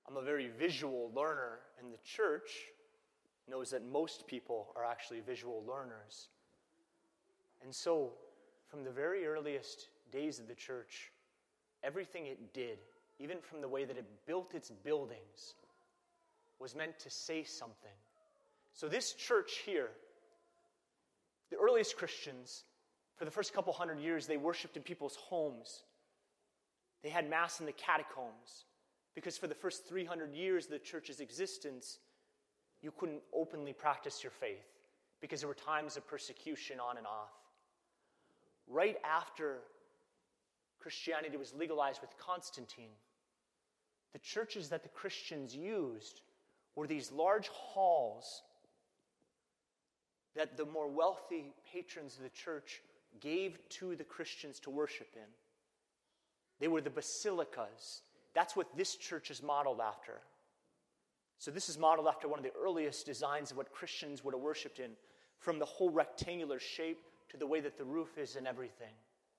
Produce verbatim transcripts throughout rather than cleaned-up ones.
I'm a very visual learner, and the church knows that most people are actually visual learners. And so, from the very earliest days of the church, everything it did, even from the way that it built its buildings, was meant to say something. So this church here, the earliest Christians, for the first couple hundred years, they worshipped in people's homes. They had Mass in the catacombs, because for the first three hundred years of the church's existence, you couldn't openly practice your faith, because there were times of persecution on and off. Right after Christianity was legalized with Constantine, the churches that the Christians used were these large halls that the more wealthy patrons of the church gave to the Christians to worship in. They were the basilicas. That's what this church is modeled after. So this is modeled after one of the earliest designs of what Christians would have worshipped in, from the whole rectangular shape to the way that the roof is and everything.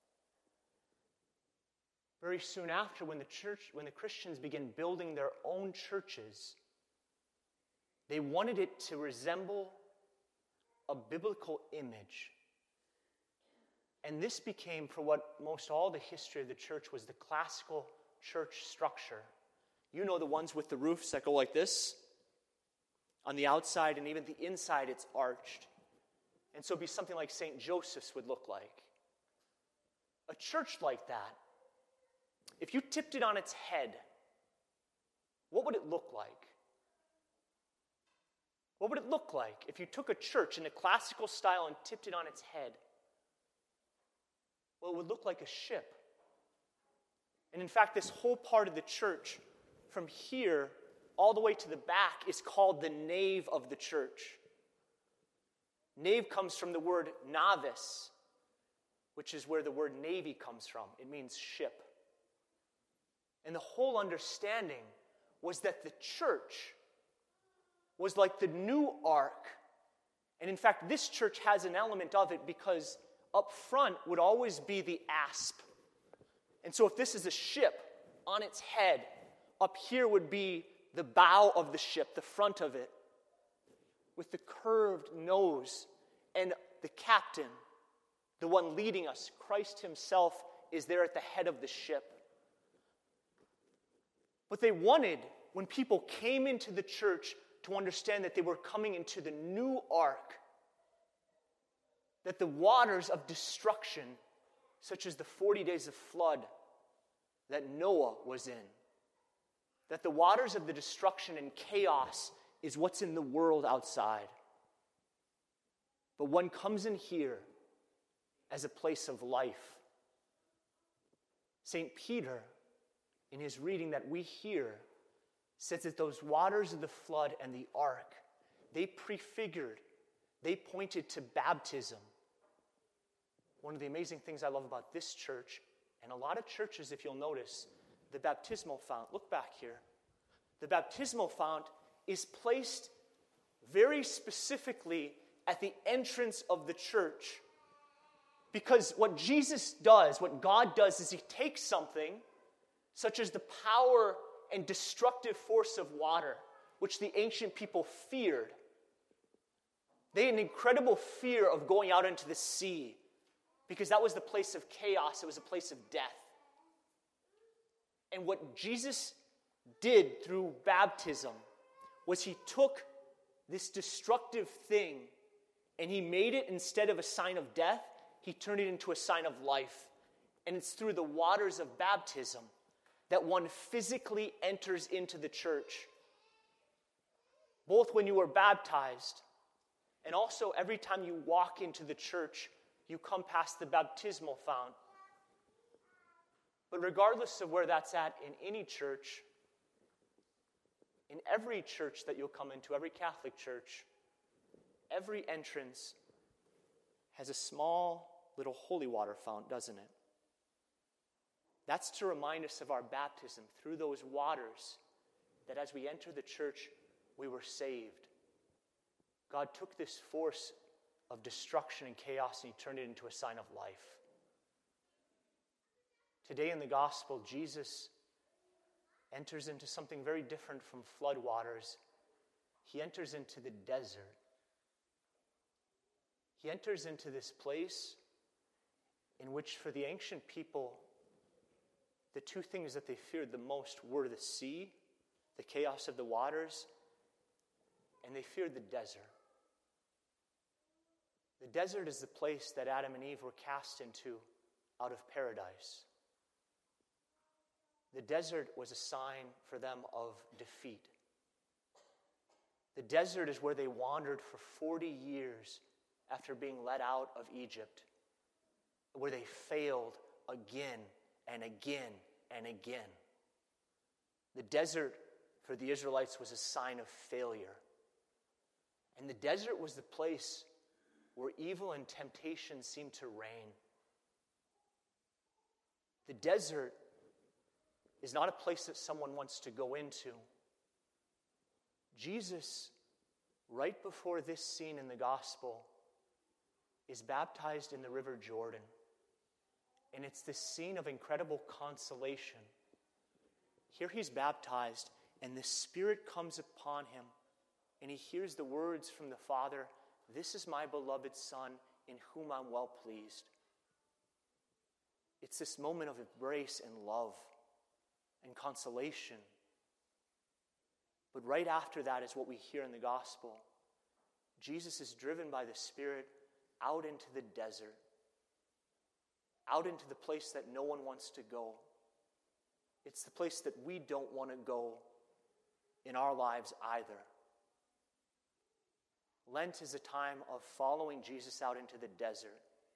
Very soon after, when the church, when the Christians began building their own churches, they wanted it to resemble a biblical image. And this became, for what most all the history of the church was, the classical church structure. You know, the ones with the roofs that go like this. On the outside and even the inside, it's arched. And so it'd be something like Saint Joseph's would look like. A church like that, if you tipped it on its head, what would it look like? What would it look like if you took a church in a classical style and tipped it on its head? Well, it would look like a ship. And in fact, this whole part of the church, from here all the way to the back, is called the nave of the church. Nave comes from the word navis, which is where the word navy comes from. It means ship. And the whole understanding was that the church was like the new ark. And in fact, this church has an element of it, because up front would always be the asp. And so if this is a ship, on its head, up here would be the bow of the ship, the front of it, with the curved nose, and the captain, the one leading us, Christ himself, is there at the head of the ship. But they wanted, when people came into the church, to understand that they were coming into the new ark, that the waters of destruction, such as the forty days of flood that Noah was in, that the waters of the destruction and chaos is what's in the world outside. But one comes in here as a place of life. Saint Peter, in his reading that we hear, says that those waters of the flood and the ark, they prefigured, they pointed to baptism. One of the amazing things I love about this church, and a lot of churches, if you'll notice, the baptismal fount, look back here. The baptismal fount is placed very specifically at the entrance of the church. Because what Jesus does, what God does, is he takes something, such as the power and destructive force of water, which the ancient people feared. They had an incredible fear of going out into the sea, because that was the place of chaos. It was a place of death. And what Jesus did through baptism was he took this destructive thing and he made it, instead of a sign of death, he turned it into a sign of life. And it's through the waters of baptism that one physically enters into the church. Both when you are baptized and also every time you walk into the church, you come past the baptismal fount. But regardless of where that's at in any church, in every church that you'll come into, every Catholic church, every entrance has a small little holy water fount, doesn't it? That's to remind us of our baptism through those waters, that as we enter the church, we were saved. God took this force of destruction and chaos and he turned it into a sign of life. Today in the gospel, Jesus enters into something very different from floodwaters. He enters into the desert. He enters into this place in which, for the ancient people, the two things that they feared the most were the sea, the chaos of the waters, and they feared the desert. The desert is the place that Adam and Eve were cast into out of paradise. The desert was a sign for them of defeat. The desert is where they wandered for forty years after being let out of Egypt, where they failed again and again and again. The desert for the Israelites was a sign of failure. And the desert was the place where evil and temptation seemed to reign. The desert is not a place that someone wants to go into. Jesus, right before this scene in the gospel, is baptized in the River Jordan. And it's this scene of incredible consolation. Here he's baptized, and the Spirit comes upon him, and he hears the words from the Father, "This is my beloved Son, in whom I'm well pleased." It's this moment of embrace and love and consolation. But right after that is what we hear in the gospel. Jesus is driven by the Spirit out into the desert, out into the place that no one wants to go. It's the place that we don't want to go in our lives either. Lent is a time of following Jesus out into the desert.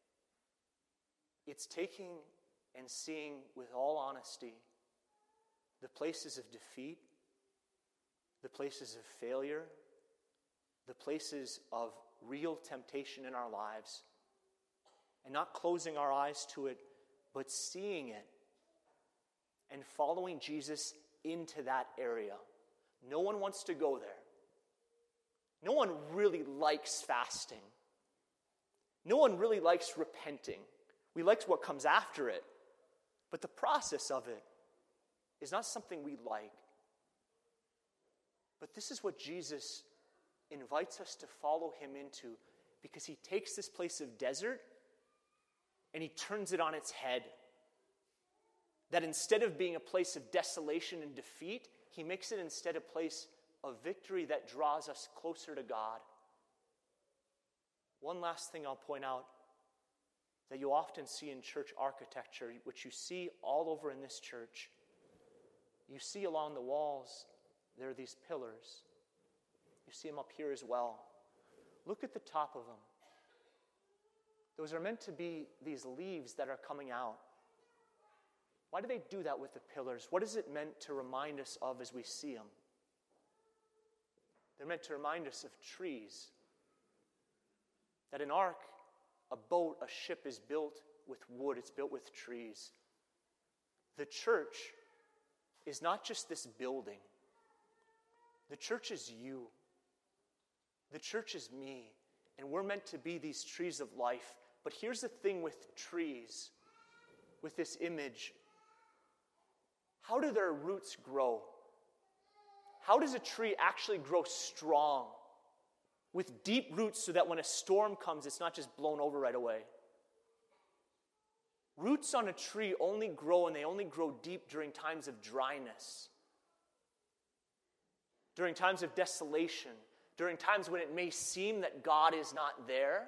It's taking and seeing with all honesty the places of defeat, the places of failure, the places of real temptation in our lives, and not closing our eyes to it, but seeing it and following Jesus into that area. No one wants to go there. No one really likes fasting. No one really likes repenting. We like what comes after it, but the process of it is not something we like. But this is what Jesus invites us to follow him into, because he takes this place of desert and he turns it on its head. That instead of being a place of desolation and defeat, he makes it instead a place of victory that draws us closer to God. One last thing I'll point out that you often see in church architecture, which you see all over in this church. You see along the walls, there are these pillars. You see them up here as well. Look at the top of them. Those are meant to be these leaves that are coming out. Why do they do that with the pillars? What is it meant to remind us of as we see them? They're meant to remind us of trees. That an ark, a boat, a ship is built with wood. It's built with trees. The church is not just this building. The church is you. The church is me. And we're meant to be these trees of life. But here's the thing with trees, with this image. How do their roots grow? How does a tree actually grow strong with deep roots so that when a storm comes, it's not just blown over right away? Roots on a tree only grow, and they only grow deep during times of dryness, during times of desolation, during times when it may seem that God is not there.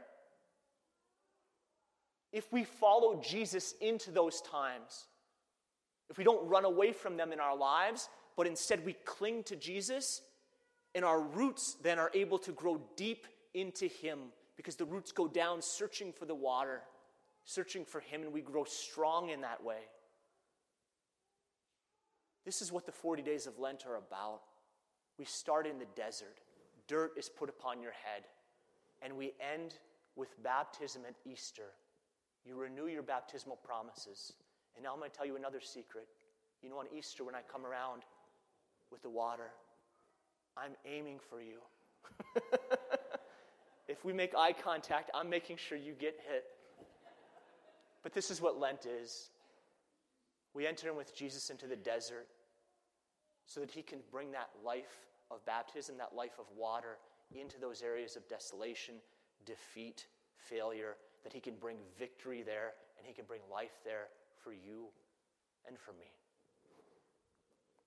If we follow Jesus into those times, if we don't run away from them in our lives, but instead we cling to Jesus, and our roots then are able to grow deep into him, because the roots go down searching for the water, searching for him, and we grow strong in that way. This is what the forty days of Lent are about. We start in the desert. Dirt is put upon your head. And we end with baptism at Easter. You renew your baptismal promises. And now I'm going to tell you another secret. You know, on Easter when I come around with the water, I'm aiming for you. If we make eye contact, I'm making sure you get hit. But this is what Lent is. We enter in with Jesus into the desert. so that he can bring that life of baptism, that life of water, into those areas of desolation, defeat, failure, that he can bring victory there, and he can bring life there for you and for me.